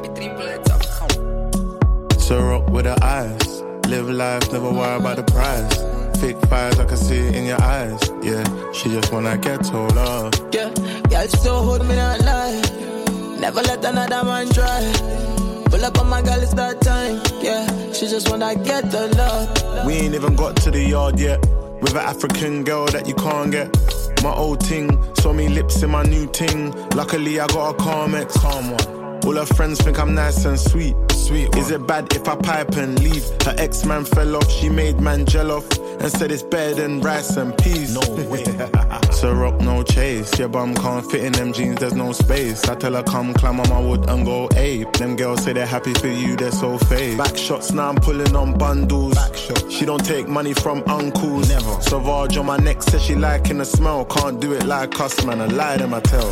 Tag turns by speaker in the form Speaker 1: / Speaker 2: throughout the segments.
Speaker 1: So rock with the eyes. Live life, never worry about the price. Fake fires, I can see it in your eyes. Yeah, she just wanna get told off.
Speaker 2: Yeah, girl, so hold me not lie. Never let another man try. Pull up on my girl, it's that time. Yeah, she just wanna get the love.
Speaker 1: We ain't even got to the yard yet. With an African girl that you can't get. My old ting, saw me lips in my new ting. Luckily I got a calm ex. Calm one. All her friends think I'm nice and sweet. Sweet one. Is it bad if I pipe and leave? Her ex-man fell off, she made man gel off. And said it's better than rice and peas. No way. So rock, no chase. Your bum can't fit in them jeans, there's no space. I tell her come climb on my wood and go ape. Them girls say they're happy for you, they're so fake. Back shots, now I'm pulling on bundles. She don't take money from uncles. Never. Sauvage on my neck, says she liking the smell. Can't do it like us, man, I lie to my tell.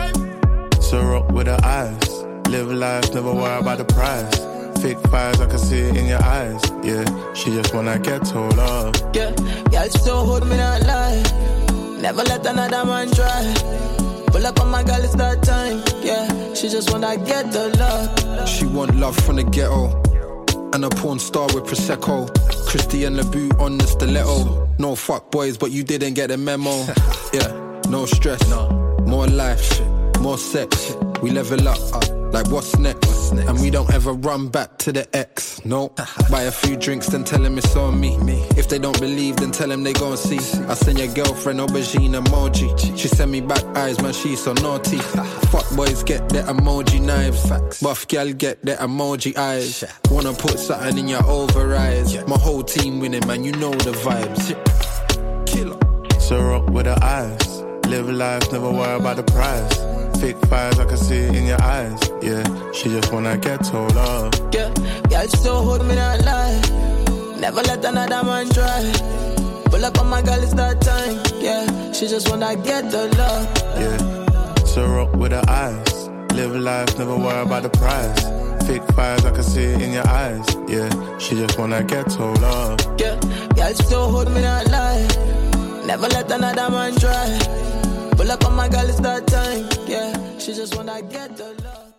Speaker 1: So rock with the eyes. Live life, never worry about the price. Fake fires, I can see it in your eyes. Yeah, she just wanna get told off.
Speaker 2: Yeah, girl, so hold me not lie. Never let another man try. Pull up on my girl, it's that time. Yeah, she just wanna get the love.
Speaker 3: She want love from the ghetto. And a porn star with Prosecco. Christy and LeBout on the stiletto. No fuck boys, but you didn't get the memo. Yeah, no stress. More life, more sex. We level up. Like what's next? And we don't ever run back to the ex. No, buy a few drinks then tell them it's on me. If they don't believe then tell them they gon' see. I send your girlfriend aubergine emoji. She send me back eyes, man, she's so naughty. Fuck boys get their emoji knives. Buff gal get their emoji eyes. Wanna put something in your over eyes. My whole team winning, man, you know the vibes. Killer.
Speaker 1: So rock with the eyes. Live life, never worry about the price. Fake fires, I can see it in your eyes. Yeah, she just wanna get told off.
Speaker 2: Yeah, girl, so hold me not lie. Never let another man try. Pull up on my girl, it's that time. Yeah, she just wanna get the love.
Speaker 1: Yeah, so rock with the eyes. Live life, never worry about the price. Fake fires, I can see it in your eyes. Yeah, she just wanna get told off.
Speaker 2: Yeah, girl, so hold me not lie. Never let another man try. Pull up on my girl, it's that time. Yeah, she just wanna get the love.